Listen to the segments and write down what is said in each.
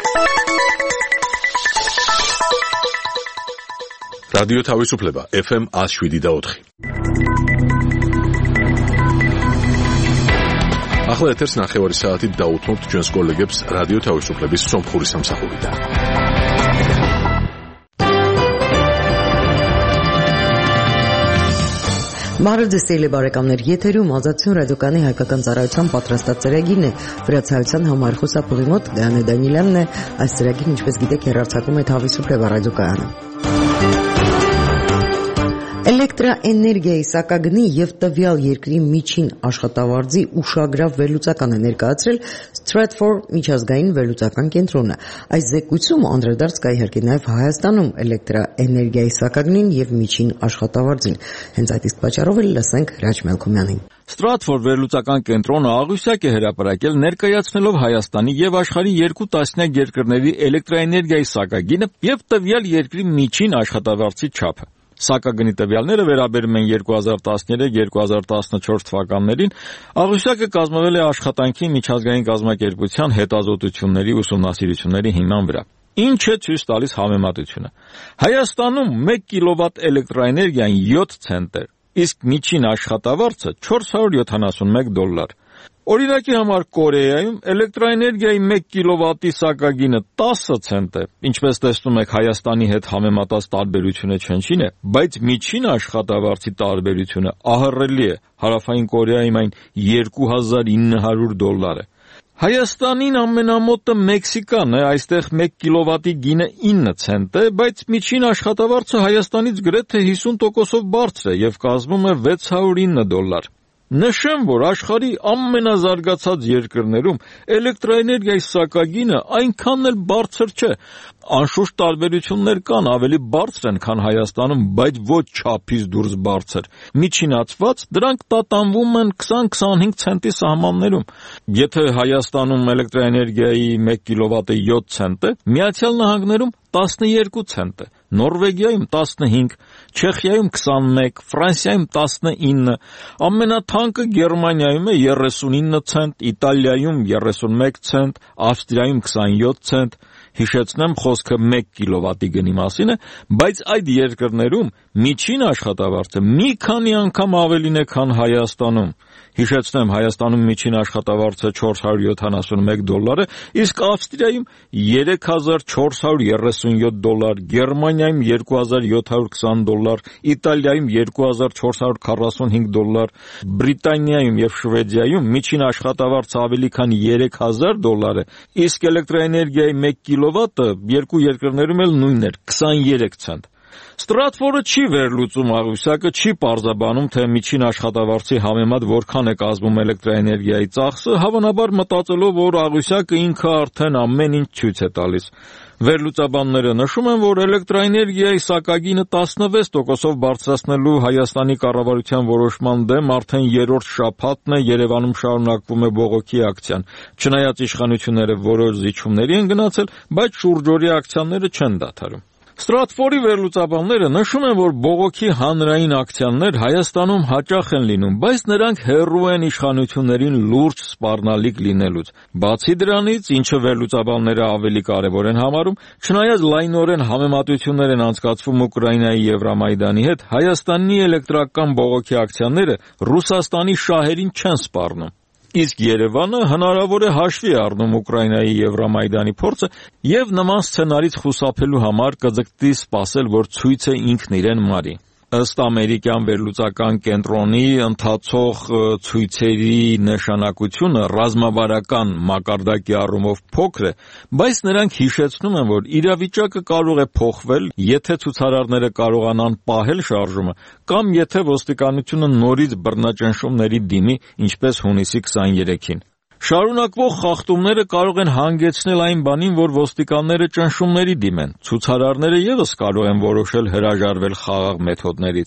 რადიო თავისუფლება FM 107.4. ახლა ეთერს 9 საათით დაუთმობთ ჩვენს კოლეგებს რადიო თავისუფლების სომხური სამსახურიდან. Բարև բարեկամներ, եթերում ազատություն ռադիոկայանի հայկական ծառայության պատրաստած ծրագիրն է, վրացայության համար խոսափողի մոտ Գայանե Դանիելյանն է, այս ծրագիրն ինչպես գիտեք հեռարձակում է Თავისუფლება ռադիոկայանը։ Էլեկտրաէներգիայի սակագնի եւ տվյալ երկրի միջին աշխատավարձի ուշագրավ վերլուծական է ներկայացրել Stratfor միջազգային վերլուծական կենտրոնը։ Այս զեկույցում անդրադարձ կա իհարկե նաեւ Հայաստանում էլեկտրաէներգիայի սակագնին եւ միջին աշխատավարձին։ Հենց այդ իսկ պատճառով էլ լսենք Հրաչ Մելքոմյանին։ Stratfor վերլուծական կենտրոնը աղյուսակ է հրապարակել ներկայացնելով Հայաստանի եւ աշխարհի 2 տասնյակ երկրների էլեկտրաէներգիայի սակագինը եւ տվյալ երկրի միջին աշխատավարձի չափը։ Սակագնի տվյալները վերաբերում են 2013-2014 թվականներին, աղյուսակը կազմվել է աշխատանքի միջազգային կազմակերպության հետազոտությունների ուսումնասիրությունների հիման վրա։ Ինչ է ցույց տալիս համեմատությունը։ Հայաստանում 1 կիլովատ էլեկտրաէներգիան 7 ցենտ է, իսկ միջին աշխատավարձը $471։ Օրինակի համար Կորեայում էլեկտրաէներգիայի 1 կիլովատի սակագինը 10 ցենտ է, ինչպես տեսնում եք Հայաստանի հետ համեմատած տարբերությունը չնչին է, բայց միջին աշխատավարձի տարբերությունը ահռելի է, Հարավային Կորեայում այն $2900 է։ Հայաստանին ամենամոտը Մեքսիկան է, այստեղ 1 կիլովատի գինը 9 ցենտ է, բայց միջին աշխատավարձը Հայաստանից գրեթե 50%-ով բարձր է եւ կազմում է $609։ Նշեմ, որ աշխարհի ամենազարգացած երկրներում էլեկտրաէներգիայի սակագինը այնքան էլ բարձր չէ։ Անշուշտ տարբերություններ կան, ավելի բարձր են, քան Հայաստանում, բայց ոչ չափից դուրս բարձր։ Միջինացված դրանք տատանվում են 20-25 ցենտի սահմաններում։ Եթե Հայաստանում էլեկտրաէներգիայի 1 կիլովատը 7 ցենտ է, Միացյալ Նահանգներում 12 ցենտ է, Նորվեգիայում 15, Չեխիայում 21, Ֆրանսիայում 19, ամենաթանկը Գերմանիայում է 39 ցենտ, Իտալիայում 31 ցենտ, Ավստրիայում 27 ցենտ։ Հիշեցնեմ, խոսքը 1 կիլովատի գնի մասին է, բայց այդ երկրներում միջին աշխատավարձը մի քանի անգամ ավելին է, քան Հայաստանում։ Հիշեցնեմ, Հայաստանում միջին աշխատավարձը $471 է, իսկ Ավստրիայում $3437, Գերմանիայում $2720, Իտալիայում $2445, Բրիտանիայում եւ Շվեդիայում միջին աշխատավարձը ավելի քան $3000 է, իսկ էլեկտրաէներգիայի 1 կիլովատը երկու երկրներում էլ նույնն էր 23 ցենտ։ Stratfor-ը չի վերլուծում աղյուսակը, չի պարզաբանում, թե միջին աշխատավարձի համեմատ որքան է կազմում էլեկտրաէներգիայի ծախսը, հավանաբար մտածելով, որ աղյուսակը ինքը արդեն ամեն ինչ ցույց է տալիս։ Վերլուծաբանները նշում են, որ էլեկտրաէներգիայի սակագինը 16%-ով բարձրացնելու Հայաստանի կառավարության որոշման դեմ արդեն երրորդ շաբաթն է Երևանում շարունակվում է բողոքի ակցիան։ Չնայած իշխանությունները որոշ զիջումների են գնացել, բայց շուրջօրյա ակցիաները չեն դադարում։ Stratfor-ի վերլուծաբանները նշում են, որ բողոքի հանրային ակցիաներ Հայաստանում հաճախ են լինում, բայց նրանք հեռու են իշխանություններին լուրջ սպառնալիք լինելուց։ Բացի դրանից, ինչը վերլուծաբանները ավելի կարևոր են համարում, չնայած լայնորեն համեմատություններ են անցկացվում Ուկրաինայի Եվրամայդանի հետ, Հայաստանի էլեկտրական բողոքի ակցիաները Ռուսաստանի շահերին չեն սպառնում։ Իսկ Երևանը հնարավոր է հաշվի առնում Ուկրաինայի Եվրամայդանի փորձը եւ նման սցենարից խուսափելու համար կձգտի սպասել, որ ցույցը ինքն իրեն մարի։ Ըստ ամերիկյան վերլուծական կենտրոնի ընթացող ցույցերի նշանակությունը ռազմավարական մակարդակի առումով փոքր է, բայց նրանք հիշեցնում են, որ իրավիճակը կարող է փոխվել, եթե ցուցարարները կարողանան պահել շարժումը, կամ եթե ոստիկանությունը նորից բռնաճնշումների դիմի, ինչպես հունիսի 23-ին։ Շարունակվող խախտումները կարող են հանգեցնել այն բանին, որ ոստիկանները ճնշումների դիմեն։ Ցուցարարները ևս կարող են որոշել հրաժարվել խաղաղ մեթոդներից։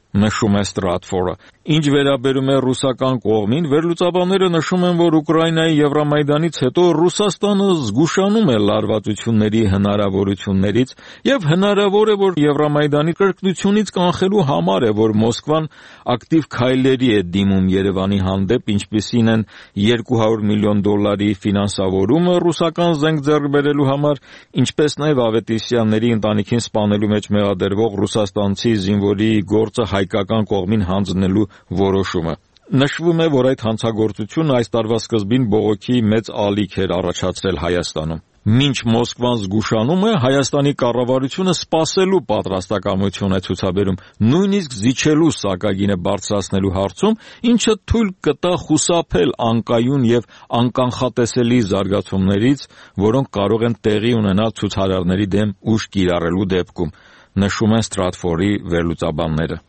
նշում է Stratfor-ը։ Ինչ վերաբերում է ռուսական կողմին, վերլուծաբանները նշում են, որ Ուկրաինայի Եվրամայդանից հետո Ռուսաստանը զգուշանում է լարվածությունների հնարավորություններից եւ հնարավոր է, որ Եվրամայդանի կրկնությունից կանխելու համար է, որ Մոսկվան ակտիվ քայլերի է դիմում Երևանի հանդեպ, ինչպիսին են $200 միլիոն ֆինանսավորումը ռուսական զենք ձեռք բերելու համար, ինչպես նաեւ Ավետիսյանների ընտանիքին սպանելու մեջ մեղադրվող ռուսաստանցի զինվորի գործը հայկական կողմին հանձնելու որոշումը։ Նշվում է, որ այդ հանցագործությունը այս տարվա սկզբին բողոքի մեծ ալիք էր առաջացրել Հայաստանում։ Մինչ Մոսկվան զգուշանում է, Հայաստանի կառավարությունը սպասելու պատրաստակամություն է ցուցաբերում, նույնիսկ զիջելու սակագինը բարձրացնելու հարցում, ինչը թույլ կտա խուսափել անկայուն եւ անկանխատեսելի զարգացումներից, որոնք կարող են տեղի ունենալ ցուցարարների դեմ ուժ կիրառելու դեպքում, նշում են Stratfor-ի վերլուծաբանները։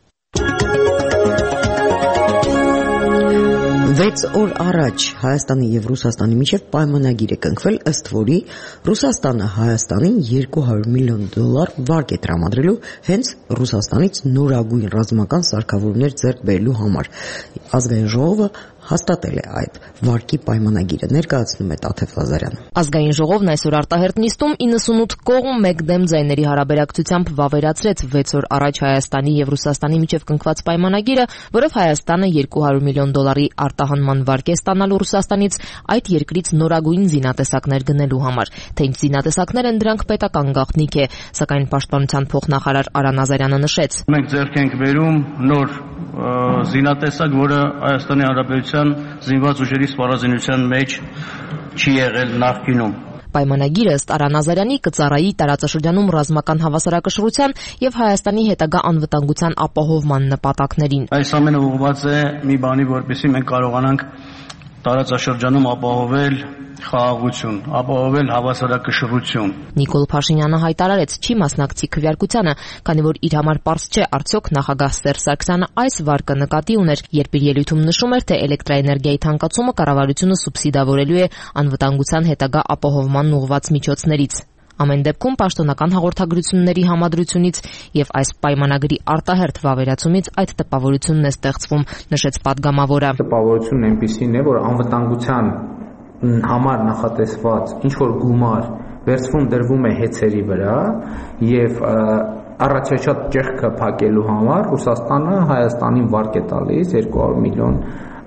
6 օր առաջ Հայաստանի եւ Ռուսաստանի միջև պայմանագիր է կնքվել, ըստ որի Ռուսաստանը Հայաստանին $200 միլիոն վարկ է տրամադրելու հենց Ռուսաստանից նորագույն ռազմական սարքավորումներ ձեռք բերելու համար։ Ազգային ժողովը հաստատել է այդ վարկի պայմանագիրը, ներկայացնում է Տաթև Ղազարյանը։ Ազգային ժողովն այսօր արտահերթ նիստում 98 կողմ մեկ դեմ ձայների հարաբերակցությամբ վավերացրեց 6 օր առաջ Հայաստանի եւ Ռուսաստանի միջև կնքված պայմանագիրը, որով Հայաստանը $200 միլիոն արտահանման վարկ է ստանալու Ռուսաստանից այդ երկրից նորագույն զինատեսակներ գնելու համար։ Թե ինչ զինատեսակներ են դրանք, պետական գաղտնիք է, սակայն պաշտպանության փոխնախարար Արա Նազարյանը նշեց. Մենք ձեռք ենք բերում նոր զինատեսակ, որը Հայաստանի Հանրապետության զինված ուժերի սպառազինության մեջ չի եղել նախկինում։ Պայմանագիրը ըստ Արա Նազարյանի կծառայի տարածաշրջանում ռազմական հավասարակշռության եւ Հայաստանի հետագա անվտանգության ապահովման նպատակներին։ Այս ամենը ուղղված է մի բանի, որպեսզի մենք կարողանանք տարածաշրջանում ապահովել խաղաղություն, ապահովել հավասարակշռություն։ Նիկոլ Փաշինյանը հայտարարեց, չի մասնակցի քվեարկությանը, քանի որ իր համար պարզ չէ արդյոք նախագահ Սերժ Սարգսյանը այս վարկը նկատի ուներ, երբ իր ելույթում նշում էր, թե էլեկտրաէներգիայի թանկացումը կառավարությունը սուբսիդավորելու է անվտանգության հետագա ապահովման ուղղված միջոցներից։ Ամեն դեպքում պաշտոնական հաղորդագրությունների համադրությունից եւ այս պայմանագրի արտահերթ վավերացումից այդ տպավորությունն է ստեղծվում, նշեց падգամավորը։ Տպավորությունն այնպիսին է, որ անվտանգության համար նախատեսված ինչ որ գումար վերցվում դրվում է հեծերի վրա եւ առաջացած ճեղքը փակելու համար Ռուսաստանը Հայաստանին վարկ է տալիս $200 միլիոն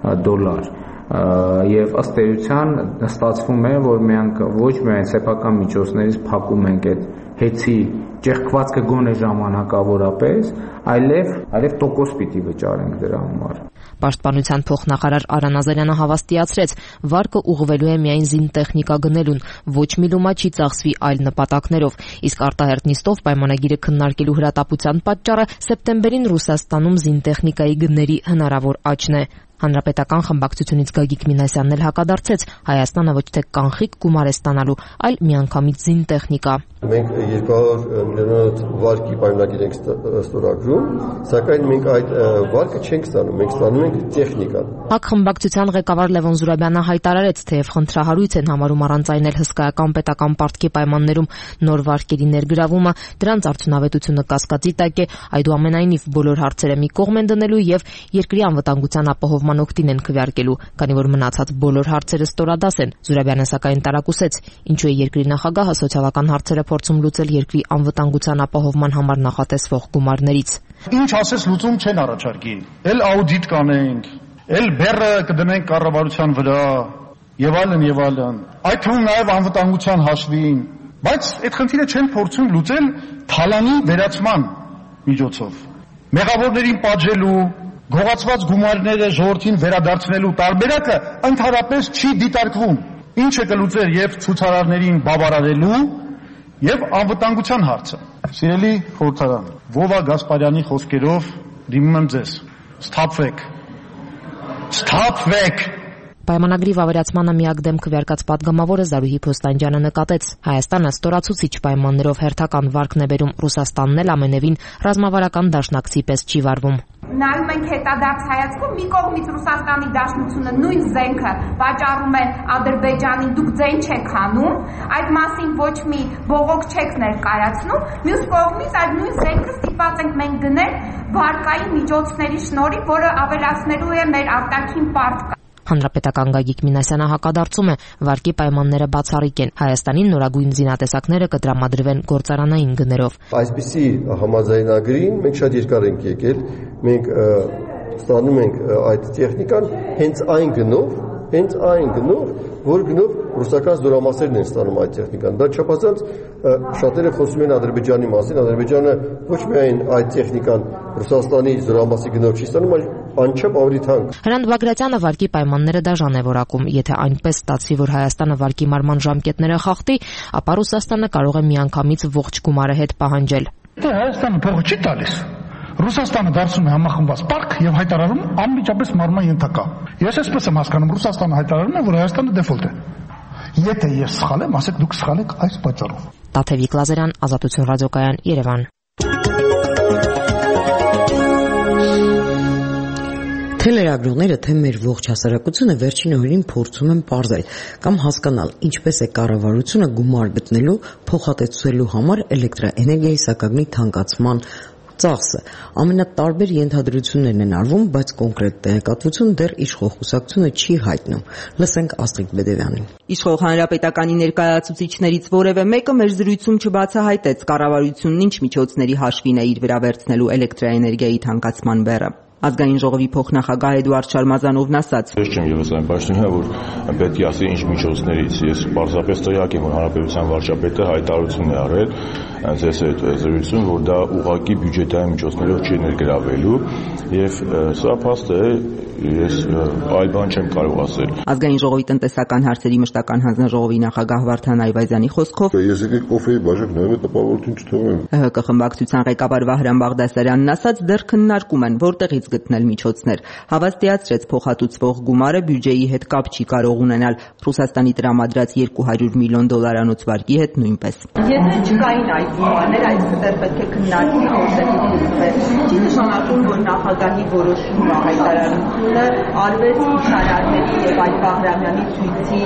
եւ ըստ էության ստացվում է, որ մենք ոչ միայն սեփական միջոցներից փակում ենք այդ հեծի ճեղքվածքը գոնե ժամանակավորապես, այլև տոկոս պիտի վճարենք դրա համար։ Պաշտպանության փոխնախարար Արա Նազարյանը հավաստիացրեց, վարկը ուղղվելու է միայն զինտեխնիկա գնելուն, ոչ մի լումա չի ծախսվի այլ նպատակներով, իսկ արտահերթ նիստով պայմանագիրը քննարկելու հրատապության պատճառը սեպտեմբերին Ռուսաստանում զինտեխնիկայի գների հնարավոր աճն է։ Հանրապետական խմբակցությունից Գագիկ Մինասյանն էլ հակադարձեց, Հայաստանը ոչ թե կանխիկ գումար է ստանալու, այլ միանգամից զինտեխնիկա։ Մենք 200 միլիոն վարկի պայմանագիր ենք ստորագրում, սակայն մենք այդ վարկը չենք ստանում, մենք ստանում ենք տեխնիկան։ ՀԱԿ խմբակցության ղեկավար Լևոն Զուրաբյանը հայտարարեց, թեև խնդրահարույց են համարում առանցայնել հսկայական պետական պարտքի պայմաններում նոր վարկերի ներգրավումը, դրանց արդյունավետությունը կասկածի տակ է, այդուամենայնիվ բոլոր հարցերը մի կողմ են դնելու եւ երկրի անվտանգության ապահովման օգտին են քվեարկելու, քանի որ մնացած բոլոր հարցերը ստորադաս են։ Զուրաբյանը սակայն տարակուսեց, ինչու է երկրի նախագահը սոցիալական հարցերը փորձում լուծել երկրի անվտանգության ապահովման համար նախատեսվող գումարներից։ Ինչ ասես լուծում չեն առաջարկի։ Էլ աուդիտ կանենք, էլ բեռը կդնենք կառավարության վրա, եւ այլն եւ այլն։ Այդ թվում նաեւ անվտանգության հաշվին, բայց այդ խնդիրը չեն փորձում լուծել թալանի վերացման միջոցով։ Մեղավորներին պատժելու, գողացված գումարները ժողովրդին վերադարձնելու տարբերակը ընդհանրապես չի դիտարկվում։ Ինչը կլուծեր եւ ցուցարարներին բավարարելու եւ անվտանգության հարցը։ Սիրելի խորհրդարան, Վովա Գասպարյանի խոսքերով դիմում եմ ձեզ. Սթափվեք։ Պայմանագրի վավերացմանը միակ դեմ քվեարկած պատգամավորը Զարուհի Փոստանջյանը նկատեց. Հայաստանը ստորացուցիչ պայմաններով հերթական վարկն է բերում, Ռուսաստանն էլ ամենևին ռազմավարական դաշնակցի պես չի վարվում։ Նայում ենք հետադարձ հայացքով, մի կողմից Ռուսաստանի Դաշնությունը նույն զենքը վաճառում է Ադրբեջանին, դուք ձեն չեք հանում, այդ մասին ոչ մի բողոք չեք ներկայացնում, մյուս կողմից այդ նույն զենքը ստիպված ենք մենք գնել վարկային միջոցների շնորհիվ, որը ավելացնելու է մեր արտաքին պարտքը։ Հանրապետական Գագիկ Մինասյանը հակադարձում է, վարկի պայմանները բացառիկ են, Հայաստանին նորագույն զինատեսակները կտրամադրվեն գործարանային գներով։ Այսպիսի համաձայնագրին մենք շատ երկար ենք եկել, մենք ստանում ենք այդ տեխնիկան հենց այն գնով, որ գնով ռուսական զորամասերն են ստանում այդ տեխնիկան։ Դա չափազանց շատերը խոսում են Ադրբեջանի մասին, Ադրբեջանը ոչ միայն այդ տեխնիկան Ռուսաստանի զորամասի գնով չի ստանում, այլ անչափ ավելի թանկ։ Հրանտ Բագրատյանը վարկի պայմանները դաժան է որակում, եթե այնպես ստացվի, որ Հայաստանը վարկի մարման ժամկետները խախտի, ապա Ռուսաստանը կարող է միանգամից ողջ գումարը հետ պահանջել։ Հայաստանը փողը չի տալիս։ Ռուսաստանը դարձնում է համախմբված պարկ եւ հայտարարում անմիջապես մարման ենթակա։ Ես այսպես եմ հասկանում, Ռուսաստանը հայտարարում է, որ Հայաստանը դեֆոլտ է։ Եթե ես սխալ եմ, ասեք դուք սխալ եք այս պատճառով։ Տաթևիկ Լազարյան, Ազատություն ռադիոկայան, Երևան։ Թե լրագրողները, թե մեր ողջ հասարակությունը վերջին օրերին փորձում են պարզել կամ հասկանալ ինչպես է կառավարությունը գումար գտնելու, փոխհատեցելու համար էլեկտրաէներգիայի սակագնի թանկացման ծախսը։ Ամենատարբեր ենթադրություններն են արվում, բայց կոնկրետ տեղեկատվություն դեռ իշխող կուսակցությունը չի հայտնում։ Լսենք Աստղիկ Բեդևյանին։ Իշխող հանրապետականի ներկայացուցիչներից որևէ մեկը մեր զրույցում չբացահայտեց կառավարությունն ինչ միջոցների հաշվին է իր վրա վերցնելու էլեկտրաէներգիայի թանկացման բեռը։ Ազգային ժողովի փոխնախագահ Էդուարդ Շարմազանովն ասաց. Ես չեմ ևս այն պաշտոնյա, որ պետք է ասի ինչ միջոցներից։ Ես պարզապես տեղյակ եմ, որ հանրապետության վարչապետը հայտարարություն է արել այս զրույցում, որ դա ուղղակի բյուջետային միջոցներով չի ներգրավելու, եւ սա փաստ է, ես այլ բան չեմ կարող ասել։ Ազգային ժողովի տնտեսական հարցերի մշտական հանձնաժողովի նախագահ Վարդան Այվազյանի խոսքով ես եկեք կոֆեի բաժակ նայում տպավորություն չթողեմ։ ՀՀԿ խմբակցության ղեկավար Վահրամ Բաղդասարյանն ասաց, դեռ քննարկում են որտեղից գտնել միջոցներ։ Հավաստիացրեց փոխհատուցվող գումարը բյուջեի հետ կապ չի կարող ունենալ, Ռուսաստանի տրամադրած $200 միլիոն վարկի հետ նույնպես։ Եթե չկային այդ գումարներ, այստեղ պետք է քննարկվի որտեղից չի նշանակում, որ նախագահի որոշումը հայտարարությունը արվեց ցուցարարների եւ այդ Բաղրամյանի ցույցի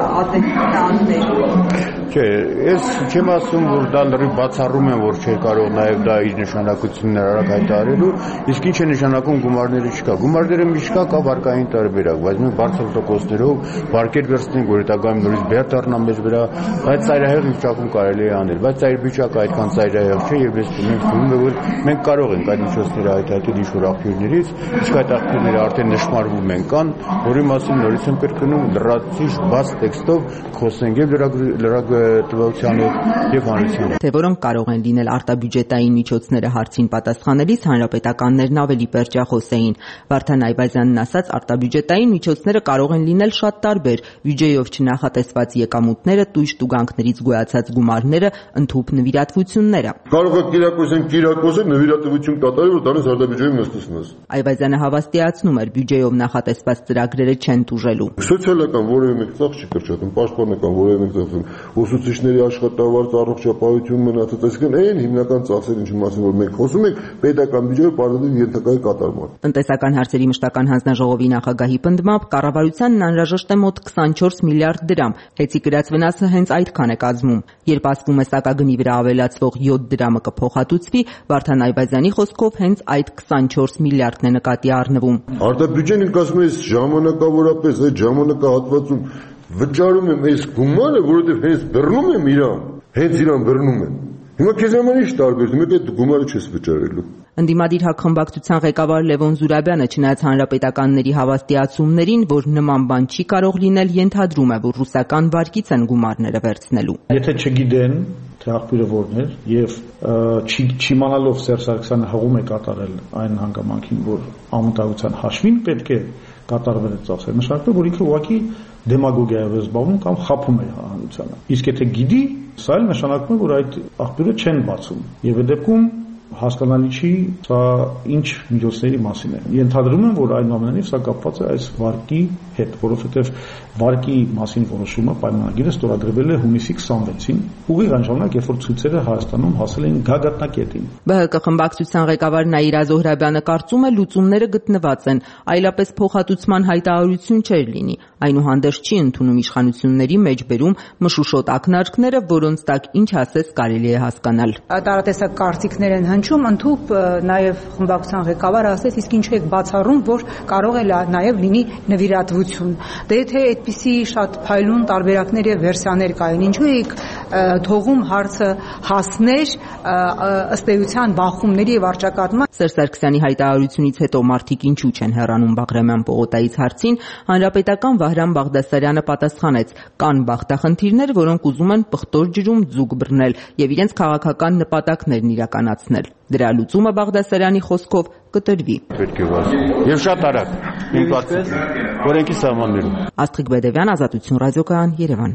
ազդեցություններով։ Չէ, ես չեմ ասում, որ դա լրիվ բացառում են, որ չէ կարող նաև դա իր նշանակություններ արագ հայտարարելու, իսկ ինչ է նշանակում գումարները չկա։ Գումարները միշտ կա վարկային տարբերակ, բայց մենք բարձր տոկոսներով վարկեր վերցնենք, որ հետագայում նորից բեր դառնա մեզ վրա, բայց ծայրահեղ վիճակում կարելի է անել, բայց այդ վիճակը այդքան ծայրահեղ չէ եւ ես թվում է, որ մենք կարող ենք այդ միջոցները հայտարարել ինչ-որ աղբյուրներից, իսկ այդ աղբյուրները արդեն նշмарվում են կան, որի մասին նորից եմ կրկնում լրացուցիչ բաց տեքստով խոսենք եւ տվյալության եւ հանրության։ Թե որոնք կարող են լինել արտաբյուջետային միջոցները հարցին պատասխանելիս հանրապետականներն ավելի պերճախոս էին։ Վարդան Այվազյանն ասաց, արտաբյուջետային միջոցները կարող են լինել շատ տարբեր, բյուջեով չնախատեսված եկամուտները, տույժ տուգանքներից գոյացած գումարները, ընդհուպ նվիրատվությունները։ Կարող է կիրակոսել նվիրատվություն կատարել, որ դրանից արտաբյուջեում նստությունս։ Այվազյանը հավաստիացնում էր, բյուջեով նախատեսված ծրագրերը չեն տուժելու։ Սոցիալական որևէ մեկ ծախս չի կրճատում, պաշտպանական որևէ մեկ ծախս, ուսուցիչների աշխատավարձ, առողջապահություն մնացած, այսինքն այն հիմնական ծախսերը, ինչի մասին որ մենք խոսում ենք, պետական բյուջեով պարզապես ենթակա կատարման։ Տնտեսական հարցերի մշտական հանձնաժողովի նախագահի պնդմամբ կառավարությանն անհրաժեշտ է մոտ 24 միլիարդ դրամ։ Հեծի կրած վնասը հենց այդքան է կազմում։ Երբ ասվում է սակագնի վրա ավելացվող 7 դրամը կփոխհատուցվի, Վարդան Այվազյանի խոսքով հենց այդ 24 միլիարդն է նկատի առնվում։ Արտաբյուջեն ինքնասում է ժամանակավորապես այդ ժամանակահատվածում վճարում եմ այս գումարը, որովհետև հենց բռնում եմ իրան բռնում եմ։ Հիմա քեզ համար ինչ տարբերություն, մեկ այդ գումարը չես վճարելու։ Ընդդիմադիր հակխմբակցության ղեկավար Լևոն Զուրաբյանը չնայած հանրապետականների հավաստիացումներին, որ նման բան չի կարող լինել, ենթադրում է, որ ռուսական վարկից են գումարները վերցնելու։ Եթե չգիտեն, թե աղբյուրը որն է եւ չիմանալով Սերժ Սարգսյանը հղում է կատարել այն հանգամանքին, որ անվտանգության հաշվին պետք է կատարվել այդ ծախսերը, նշանակում է, որ ինքը ուղղակի դեմագոգիայով է զբաղվում կամ խաբում է հանրությանը։ Իսկ եթե գիտի, սա էլ նշանակում է, որ այդ աղբյուրը չեն բացում։ Եվ այդ դեպքում հասկանալի չի սա ինչ միջոցների մասին է։ Ենթադրում եմ, որ այնուամենայնիվ սա կապված է այս վարկի հետ, որովհետև վարկի մասին որոշումը պայմանագիրը ստորագրվել է հունիսի 26-ին, ուղիղ այն ժամանակ, երբ որ ցույցերը Հայաստանում հասել էին գագաթնակետին։ ԲՀԿ խմբակցության ղեկավար Նաիրա Զոհրաբյանը կարծում է, լուծումները գտնված են, այլապես փոխհատուցման հայտարարություն չէր լինի։ Այնուհանդերձ չի ընդունում իշխանությունների մեջբերում մշուշոտ ակնարկները, որոնց տակ ինչ ասես կարելի է հասկանալ։ Տարատեսակ կարծիքներ են հնչում, ընդհուպ նաև խմբակցության ղեկավարը ասեց, իսկ ինչու եք բացառում, որ կարող է նաև լինի նվիրատվություն։ Դե եթե այդպիսի շատ փայլուն տարբերակներ եւ վերսիաներ կային, ինչու եք թողում հարցը հասներ ըստ էության բախումների եւ արճակատման։ Սերժ Սարգսյանի հայտարարությունից հետո մարդիկ ինչու չեն հեռանում Բաղրամյան պողոտայից հարցին, հանրապետական Վահրամ Բաղդասարյանը պատասխանեց. կան բախտախնդիրներ, որոնք ուզում են պղտոր ջրում ձուկ բռնել եւ իրենց քաղաքական նպատակներն իրականացնել։ Դրա լուծումը Բաղդասարյանի խոսքով կտրվի։ Պետք է վազի։ Եվ շատ արագ, իմ կարծիքով, օրենքի սահմաններում։ Աստղիկ Բեդևյան, Ազատություն ռադիոկայան, Երևան։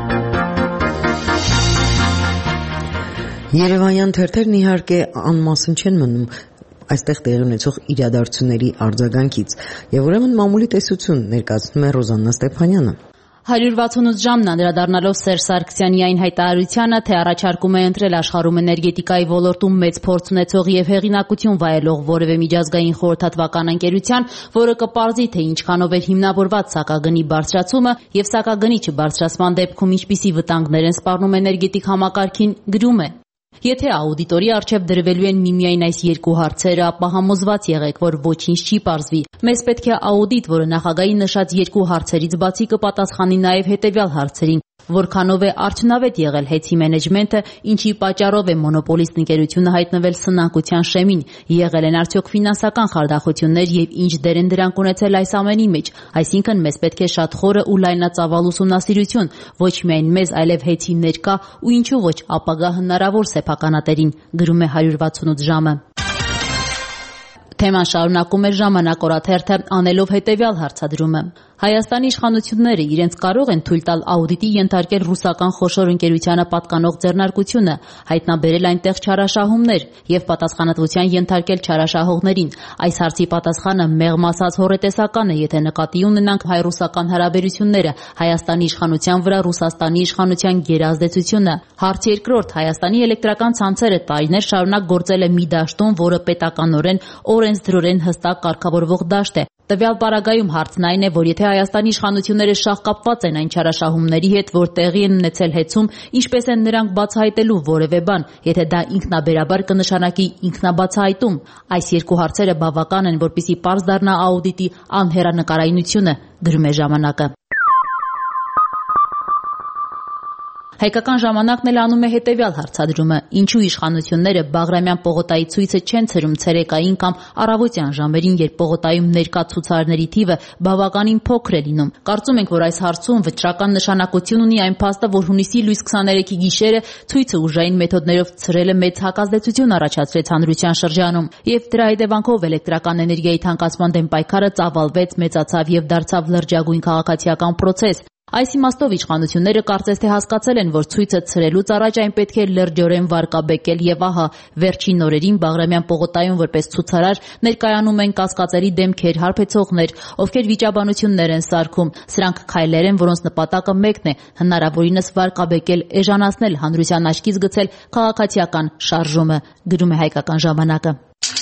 Երևանյան թերթերն իհարկե անմասն չեն մնում այստեղ տեղի ունեցող իրադարձությունների արձագանքից, եւ ուրեմն մամուլի տեսություն ներկայացնում է Ռոզաննա Ստեփանյանը։ 168 ժամն անդրադառնալով Սերժ Սարգսյանի այն հայտարարությանը, թե առաջարկում է ընտրել աշխարհում էներգետիկայի ոլորտում մեծ փորձ ունեցող եւ հեղինակություն վայելող որևէ միջազգային խորհրդատվական ընկերության, որը կպարզի, թե ինչքանով էր հիմնավորված սակագնի բարձրացումը եւ սակագնի չբարձրացման դեպքում ինչպիսի վտանգներ են սպառնում էներգետիկ համակարգին, գրում է. Եթե աուդիտորի առջև դրվելու են միմիայն այս երկու հարցերը, ապա համոզված եղեք, որ ոչինչ չի պարզվի։ Մեզ պետք է աուդիտ, որը նախագահի նշած երկու հարցերից բացի կպատասխանի նաև հետևյալ հարցերին. որքանով է արդյունավետ եղել հեծի մենեջմենտը, ինչի պատճառով է մոնոպոլիստ ընկերությունը հայտնվել սնանկության շեմին, եղել են արդյոք ֆինանսական խարդախություններ եւ ինչ դեր են դրանք ունեցել այս ամենի մեջ, այսինքն մեզ պետք է շատ խորը ու լայնածավալ ուսումնասիրություն, ոչ միայն մեզ, այլև հեծի ներկա ու ինչու ոչ ապագա հնարավոր սեփականատերին, գրում է 168 ժամը։ Թեման շարունակում է Ժամանակ օրաթերթը անելով հետևյալ հարցադրումը. Հայաստանի իշխանությունները իրենց կարող են թույլ տալ աուդիտի ենթարկել ռուսական խոշոր ընկերությանը պատկանող ձեռնարկությունը, հայտնաբերել այնտեղ չարաշահումներ եւ պատասխանատվության ենթարկել չարաշահողներին։ Այս հարցի պատասխանը մեղմ ասած հոռետեսական է, եթե նկատի ունենանք հայ-ռուսական հարաբերությունները, Հայաստանի իշխանության վրա Ռուսաստանի իշխանության գերազդեցությունը։ Հարց երկրորդ. Հայաստանի էլեկտրական ցանցերը տարիներ շարունակ գործել է մի դաշտում, որը պետականորեն օրենսդրորեն հստակ կարգավորվող դաշտ է։ Տվյալ պարագայում հարցն այն է, որ եթե Հայաստանի իշխանությունները շահկապված են այն չարաշահումների հետ, որ տեղի են ունեցել հեծում, ինչպես են նրանք բացահայտելու որևէ բան, եթե դա ինքնաբերաբար կնշանակի ինքնաբացահայտում։ Այս երկու հարցերը բավական են, որպեսզի պարզ դառնա աուդիտի անհեռանկարայնությունը, գրում է Ժամանակը։ Հայկական ժամանակն էլ անում է հետևյալ հարցադրումը. ինչու իշխանությունները Բաղրամյան պողոտայի ցույցը չեն ցրում ցերեկային կամ առավոտյան ժամերին, երբ պողոտայում ներկա ցուցարարների թիվը բավականին փոքր է լինում։ Կարծում ենք, որ այս հարցում վճռական նշանակություն ունի այն փաստը, որ հունիսի լույս 23-ի գիշերը ցույցը ուժային մեթոդներով ցրելը մեծ հակազդեցություն առաջացրեց հանրության շրջանում, եւ դրա հետևանքով էլեկտրական էներգիայի թանկացման դեմ պայքարը ծավալվեց, մեծացավ եւ դարձավ լրջագույն քաղաքացիական պրոցես։ Այս իմաստով իշխանությունները կարծես թե հասկացել են, որ ցույցը ցրելուց առաջ այն պետք է լրջորեն վարկաբեկել եւ ահա վերջին օրերին Բաղրամյան պողոտայում որպես ցուցարար ներկայանում են կասկածելի դեմքեր, հարբեցողներ, ովքեր վիճաբանություններ են սարքում։ Սրանք քայլեր են, որոնց նպատակը մեկն է՝ հնարավորինս վարկաբեկել, էժանացնել, հանրության աչքից գցել քաղաքացիական շարժումը, գրում է Հայկական ժամանակը։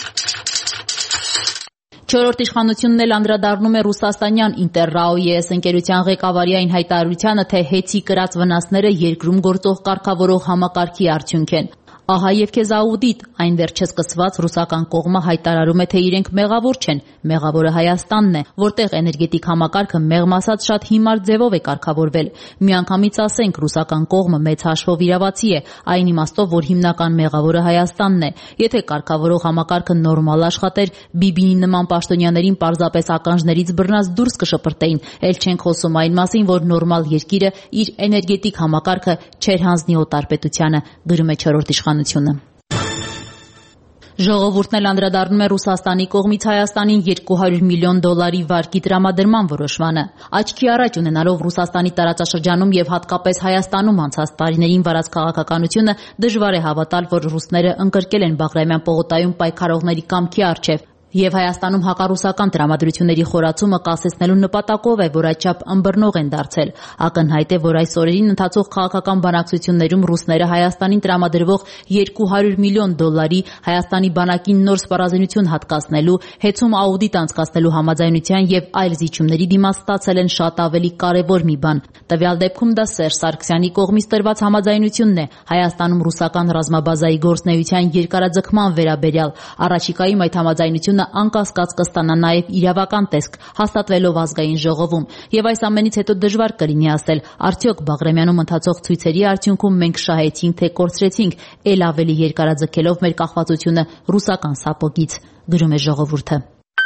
Չորրորդ իշխանությունն էլ անդրադառնում է ռուսաստանյան Ինտերրաո-ԵՍ ընկերության ղեկավարի այն հայտարարությանը, թե հեծի կրած վնասները երկրում գործող կարգավորող համակարգի արդյունք են։ Ահա եւ քեզ աուդիտ, այն դեռ չսկսված ռուսական կողմը հայտարարում է, թե իրենք մեղավոր չեն, մեղավորը Հայաստանն է, որտեղ էներգետիկ համակարգը մեղմ ասած շատ հիմար ձևով է կարգավորվել։ Միանգամից ասենք, ռուսական կողմը մեծ հաշվով իրավացի է, այն իմաստով, որ հիմնական մեղավորը Հայաստանն է։ Եթե կարգավորող համակարգը նորմալ աշխատեր, Բիբինի նման պաշտոնյաներին պարզապես ականջներից բռնած դուրս կշպրտեին, ել չենք խոսում այն մասին, որ նորմալ երկիրը իր էներգետիկ համակարգը չեր հանձնի օտար պետությանը, գրում է չորրորդ իշխանությունը։ Ժողովուրդն էլ անդրադառնում է Ռուսաստանի կողմից Հայաստանին $200 միլիոն վարկի տրամադրման որոշմանը։ Աչքի առաջ ունենալով Ռուսաստանի տարածաշրջանում եւ հատկապես Հայաստանում անցած տարիներին վարած քաղաքականությունը, դժվար է հավատալ, որ ռուսները ընկրկել են Բաղրամյան պողոտայում պայքարողների կամքի առջև եւ Հայաստանում հակառուսական տրամադրությունների խորացումը կասեցնելու նպատակով է, որ այդչափ ըմբռնող են դարձել։ Ակնհայտ է, որ այս օրերին ընթացող քաղաքական բանակցություններում ռուսները Հայաստանին տրամադրվող $200 միլիոն Հայաստանի բանակին նոր սպառազինություն հատկացնելու, հեծում աուդիտ անցկացնելու համաձայնության եւ այլ զիջումների դիմաց ստացել են շատ ավելի կարեւոր մի բան։ Տվյալ դեպքում դա Սերժ Սարգսյանի կողմից տրված համաձայնությունն է Հայաստանում ռուսական ռազմաբազայի գործունեության երկարաձգման վերաբերյալ։ Առաջիկայում այդ համաձայնությունը անկասկած կստանա նաև իրավական տեսք, հաստատվելով ազգային ժողովում։ Եվ այս ամենից հետո դժվար կլինի ասել, արդյոք Բաղրամյանում ընթացող ցույցերի արդյունքում մենք շահեցինք, թե կորցրեցինք, ել ավելի երկարաձգելով մեր կախվածությունը ռուսական սապոգից, գրում է Ժողովուրդը։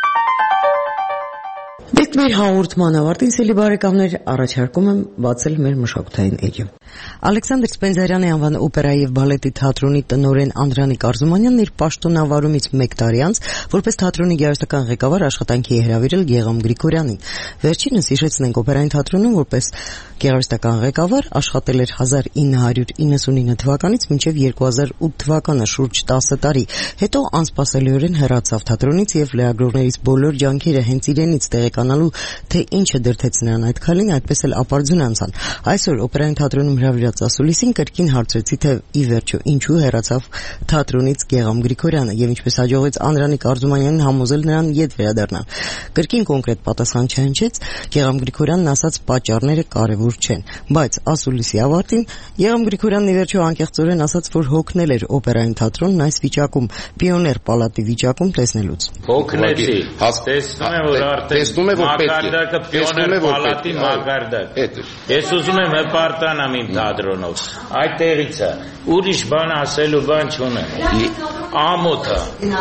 Դեպ մեր հաղորդման ավարտին, սիրելի բարեկամներ, առաջարկում եմ բացել մեր մշակութային էջը։ Ալեքսանդր Սպենդիարյանի անվան օպերայի եւ բալետի թատրոնի տնօրեն Անդրանիկ Արզումանյանն իր պաշտոնավարումից 1 տարի անց որպես թատրոնի գեղարվեստական ղեկավար աշխատանքի է հրավիրել Գեգամ Գրիգորյանին։ Վերջինս, հիշեցնենք, օպերային թատրոնում որպես գեղարվեստական ղեկավար աշխատել էր 1999 թվականից մինչև 2008 թվականը, շուրջ 10 տարի։ Հետո անսպասելիորեն հեռացավ թատրոնից եւ լրագրողներից բոլոր ջանքերը հենց իրենից տեղեկանալու, թե ինչը դրդեց նրան այդ քալին, այդպես էլ ապարդյուն անցան։ Այսօր օպերային թատրոնում հրավիրած ասուլիսին կրկին հարցրեցի, թե ի վերջո ինչու հեռացավ թատրոնից Գեգամ Գրիգորյանը եւ ինչպես հաջողվեց Անդրանիկ Արզումանյանին համոզել նրան ետ վերադառնալ։ Կրկին կոնկրետ պատասխան չհնչեց, Գեգամ Գրիգորյանն ասաց պատճառները կարևոր չեն, բայց ասուլիսի ավարտին Գեգամ Գրիգորյանն ի վերջո անկեղծորեն ասաց, որ հոգնել էր օպերային թատրոնն այս վիճակում, Պիոներ պալատի վիճակում տեսնելուց։ Հոգնեցի, տեսնում եմ, որ արդեն մակարդակը Պիոներ պալատի մակարդակ։ Ես ուզում եմ հպարտանամ իմ թատրոնով։ Այդտեղից է, ուրիշ բան ասելու բան չունեմ։ Ամոթը։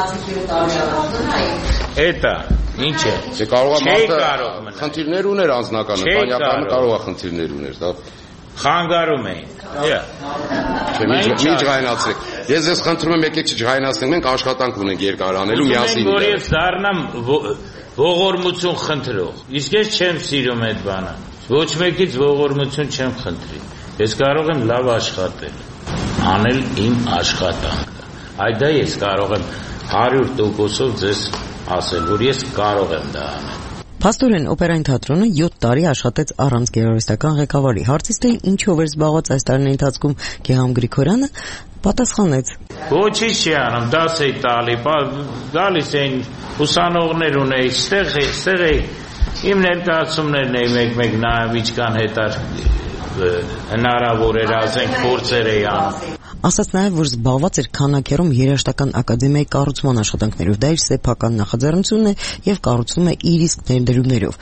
Էտա, ինչ է։ Կարող է խնդիրներ ուներ անձնական, բանյականը կարող է խնդիրներ ուներ, դա խանգարում էին։ Մի ջղայնացեք։ Ես ես խնդրում եմ եկեք չջղայնացնենք, մենք աշխատանք ունենք երկարանելու միասին։ Որ ես դառնամ ողորմություն խնդրող։ Իսկ ես չեմ սիրում այդ բանը։ Ոչ մեկից ողորմություն չեմ խնդրի։ Ես կարող եմ լավ աշխատել, անել իմ աշխատանքը։ Այդ դա ես կարող եմ 100% ձեզ ասել, որ ես կարող եմ դա անել։ Փաստորեն օպերային թատրոնը 7 տարի աշխատեց առանց գեղարվեստական ղեկավարի։ Հարցից թե ինչով էր զբաղված այս տարիների ընթացքում Գեգամ Գրիգորյանը, պատասխանեց. Ոչինչ չի անում, դաս էի տալի, գալիս էին ուսանողներ ունեի, ստեղ էի, իմ ներկայացումներն էի մեկ-մեկ նայում, ինչքան հնարավոր էր ասենք փորձեր էի անում։ Ասաց նաև, որ զբաղված էր քանաքերում երաժշտական ակադեմիայի կառուցման աշխատանքներով, դա իր սեփական նախաձեռնությունն է եւ կառուցվում է իր իսկ ներդրումներով։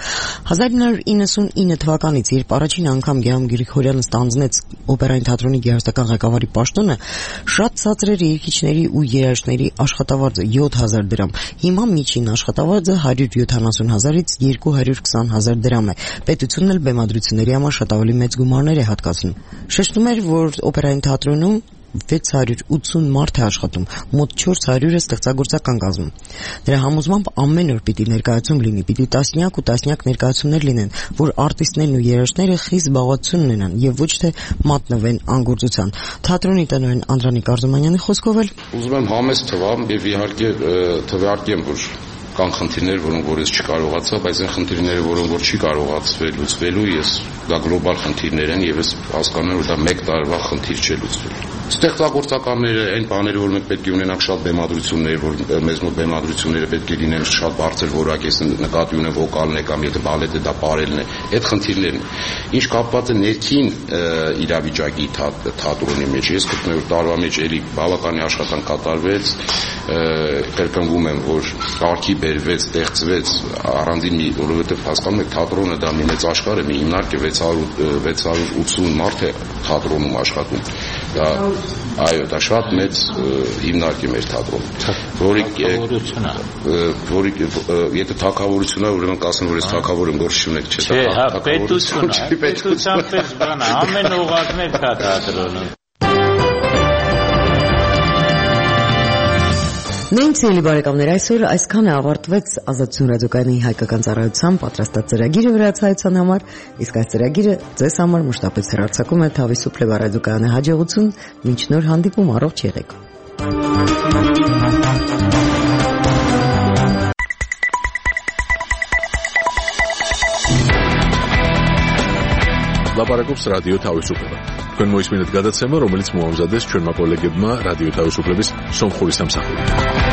1999 թվականից, երբ առաջին անգամ Գեգամ Գրիգորյանը ստանձնեց օպերային թատրոնի գեղարվեստական ղեկավարի պաշտոնը, շատ ցածր էր երգիչների ու երաժշտների աշխատավարձը 7000 դրամ։ Հիմա միջին աշխատավարձը 170,000-ից 220,000 դրամ է։ Պետությունն էլ բեմադրությունների համար շատ ավելի մեծ գումարներ է հատկացնում։ Շեշտում էր, որ օպերային թատրոնում 680 մարդ է աշխատում, մոտ 400-ը ստեղծագործական կազմում։ Նրա համոզմամբ ամեն օր պիտի ներկայացում լինի, պիտի տասնյակ ու տասնյակ ներկայացումներ լինեն, որ արտիստներն ու երաժիշտները խիստ զբաղվածություն ունենան եւ ոչ թե մատնվեն անգործության։ Թատրոնի տնօրեն Անդրանիկ Արզումանյանի խոսքով էլ ուզում եմ համեստ թվամ եւ իհարկե թվարկեմ, որ կան խնդիրներ, որոնք որ ես չկարողացա, բայց այն խնդիրները, որոնք որ չի կարողացվել լուծվելու, ես դա գլոբալ խնդիրներ են եւ ես հասկանում եմ, որ դա 1 տարվա խնդիր չէ լուծվելու։ Ստեղծագործականները, այն բաները, որ մենք պետք է ունենանք շատ բեմադրություններ, որ մեզ մոտ բեմադրությունները պետք է լինեն շատ բարձր որակ, ես նկատի ունեմ վոկալն է կամ եթե բալետ է, դա պարելն է, այդ խնդիրներն են։ Ինչ կապված է ներքին իրավիճակի թատրոնի մեջ, ես գտնում եմ տարվա մեջ էլի բավականին աշխատանք կատարվեց, կրկնվում եմ, որ կարգի բերվեց, ստեղծվեց առանձին մի, որովհետև հասկանում եք թատրոնը դա մի մեծ աշխարհ է, մի հիմնարկ է 680 մարդ է թատրոնում աշխատում։ Դա այո, դա շատ մեծ հիմնարկ է մեր թատրոնում, որի եթե թագավորությունն է, ուրեմն կասեմ, որ ես թագավոր եմ, գործ չունեք, չէ՞։ Չէ, պետության պես բան է, ամեն օղակներ կա թատրոնում։ Նույնցիելի բարեկամներ, այսօր այսքանը ավարտվեց Ազատություն ռադիոկայանի հայկական ծառայության պատրաստած ծրագիրը վրացայության համար, իսկ այս ծրագիրը ձեզ համար մշտապես հեռարձակում է Թավիսու Փլեվա ռադիոկայանի հաջողություն, մինչ նոր հանդիպում, առողջ եղեք։ Լապարակობს ռադիո Թավիսուփլեվա։ Քön მოისმინეთ გადაცემა, რომელიც მოამზადეს ჩვენმა კოლეგებმა რადიო თავისუფლების სომხური სამსახური.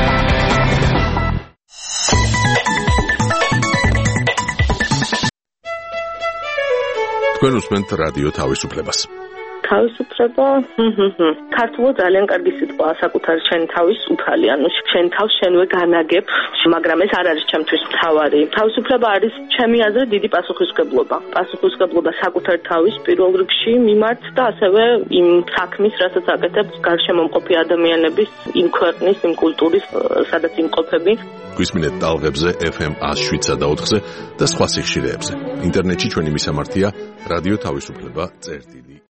თქვენ უსმენთ რადიო თავისუფლებას. თავისუფლება, ქართულად ძალიან კარგი სიტყვაა საკუთარი შენ თავის უფალი, ანუ შენ თავს შენვე განაგებ, მაგრამ ეს არ არის ჩემთვის მთავარი. თავისუფლება არის ჩემი აზრით დიდი პასუხისმგებლობა. პასუხისმგებლობა საკუთარ თავის პირველ რიგში მიმართ და ასევე იმ საქმის, რასაც აკეთებ გარშემო მყოფი ადამიანების, იმ ქვეყნის, იმ კულტურის, სადაც იმყოფები. გვისმინეთ ტალღებზე FM 107.4-ზე და სხვა სიხშირეებზე. ინტერნეტში ჩვენი მისამართია რადიო თავისუფლება.წერტილი